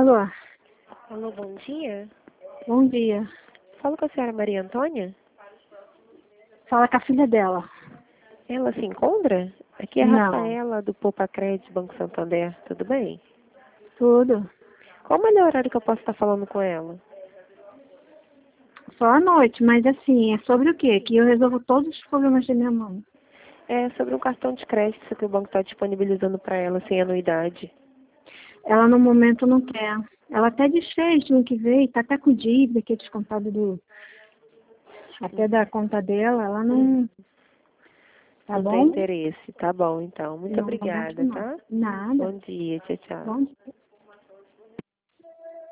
Alô, Alô, bom dia. bom dia. Falo com a senhora Maria Antônia? Fala com a filha dela. Ela se encontra? Aqui é a Não, Rafaela, do Poupa Crédito Banco Santander. Tudo bem? tudo. Qual o melhor horário que eu posso estar falando com ela? Só à noite, mas assim, é sobre o quê? Que eu resolvo todos os problemas da minha mãe. É sobre um cartão de crédito que o banco está disponibilizando para ela sem anuidade. Ela no momento não quer. Ela até desfez de um que veio, tá até com dívida, que é descontado até da conta dela, ela não. Tá Não tem bom? interesse. Tá bom, então. Muito No momento obrigada, não. tá? Nada. Bom dia. Tchau, tchau. Bom dia.